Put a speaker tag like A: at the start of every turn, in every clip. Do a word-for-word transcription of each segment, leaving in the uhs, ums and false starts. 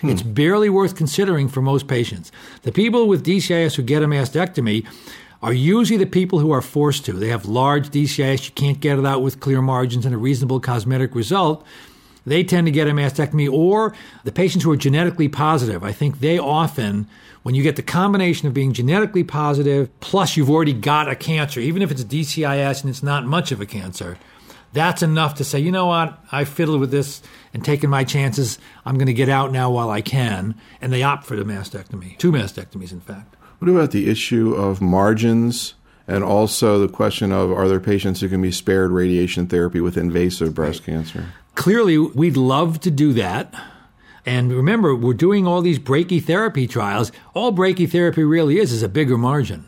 A: Hmm. It's barely worth considering for most patients. The people with D C I S who get a mastectomy are usually the people who are forced to. They have large D C I S, you can't get it out with clear margins and a reasonable cosmetic result. They tend to get a mastectomy, or the patients who are genetically positive. I think they often, when you get the combination of being genetically positive, plus you've already got a cancer, even if it's D C I S and it's not much of a cancer, that's enough to say, you know what, I fiddled with this and taken my chances. I'm going to get out now while I can. And they opt for the mastectomy, two mastectomies, in fact.
B: What about the issue of margins and also the question of, are there patients who can be spared radiation therapy with invasive breast right. cancer?
A: Clearly, we'd love to do that. And remember, we're doing all these brachytherapy trials. All brachytherapy really is is a bigger margin.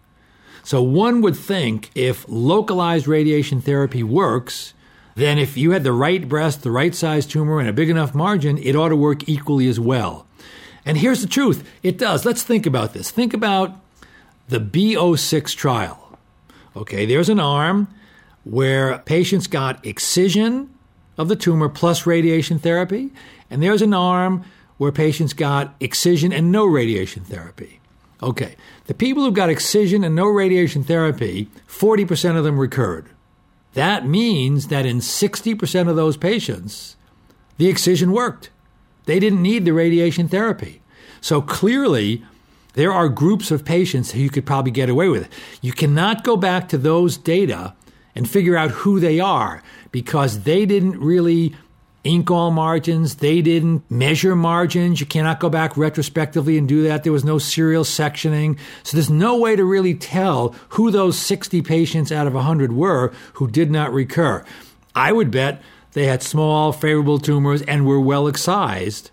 A: So one would think if localized radiation therapy works, then if you had the right breast, the right size tumor, and a big enough margin, it ought to work equally as well. And here's the truth. It does. Let's think about this. Think about the B zero six trial. Okay, there's an arm where patients got excision of the tumor plus radiation therapy, and there's an arm where patients got excision and no radiation therapy. Okay, the people who got excision and no radiation therapy, forty percent of them recurred. That means that in sixty percent of those patients, the excision worked. They didn't need the radiation therapy. So clearly, there are groups of patients who you could probably get away with. You cannot go back to those data and figure out who they are because they didn't really ink all margins. They didn't measure margins. You cannot go back retrospectively and do that. There was no serial sectioning. So there's no way to really tell who those sixty patients out of one hundred were who did not recur. I would bet they had small, favorable tumors and were well excised.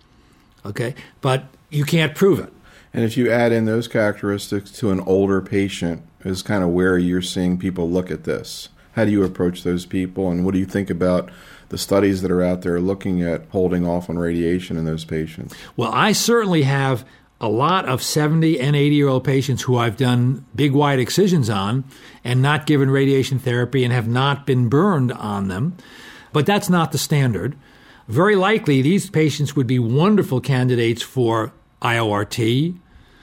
A: Okay, but you can't prove it.
B: And if you add in those characteristics to an older patient, is kind of where you're seeing people look at this. How do you approach those people, and what do you think about the studies that are out there looking at holding off on radiation in those patients?
A: Well, I certainly have a lot of seventy and eighty-year-old patients who I've done big, wide excisions on and not given radiation therapy and have not been burned on them. But that's not the standard. Very likely, these patients would be wonderful candidates for I O R T,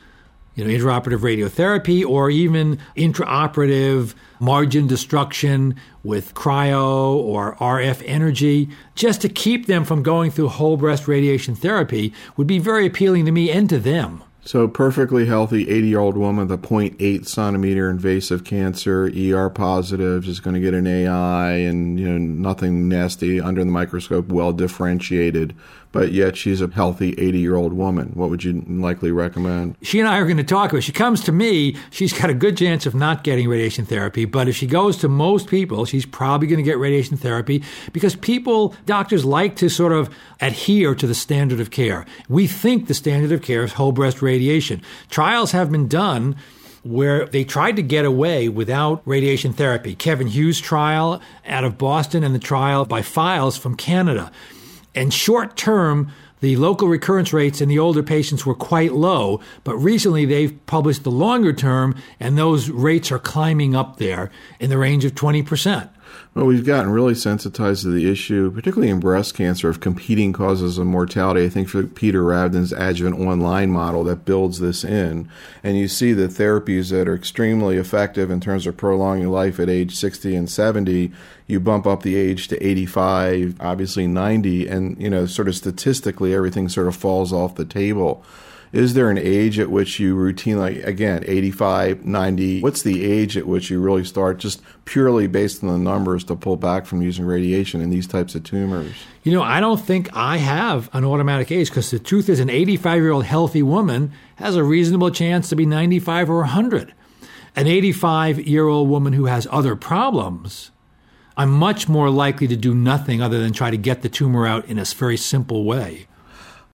A: you know, intraoperative radiotherapy, or even intraoperative margin destruction with cryo or R F energy, just to keep them from going through whole breast radiation therapy would be very appealing to me and to them.
B: So perfectly healthy eighty-year-old woman with a zero point eight centimeter invasive cancer, E R positive, is going to get an A I and, you know, nothing nasty under the microscope, well differentiated, but yet she's a healthy eighty-year-old woman. What would you likely recommend?
A: She and I are going to talk about it. She comes to me, she's got a good chance of not getting radiation therapy, but if she goes to most people, she's probably going to get radiation therapy because people, doctors like to sort of adhere to the standard of care. We think the standard of care is whole breast radiation. Trials have been done where they tried to get away without radiation therapy. Kevin Hughes' trial out of Boston and the trial by Files from Canada. And short term, the local recurrence rates in the older patients were quite low, but recently they've published the longer term, and those rates are climbing up there in the range of twenty percent.
B: Well, we've gotten really sensitized to the issue, particularly in breast cancer, of competing causes of mortality. I think for Peter Ravden's adjuvant online model that builds this in. And you see the therapies that are extremely effective in terms of prolonging life at age sixty and seventy, you bump up the age to eighty-five, obviously ninety, and, you know, sort of statistically everything sort of falls off the table. Is there an age at which you routinely, again, eighty-five, ninety, what's the age at which you really start just purely based on the numbers to pull back from using radiation in these types of tumors?
A: You know, I don't think I have an automatic age because the truth is an eighty-five-year-old healthy woman has a reasonable chance to be ninety-five or one hundred. An eighty-five-year-old woman who has other problems, I'm much more likely to do nothing other than try to get the tumor out in a very simple way.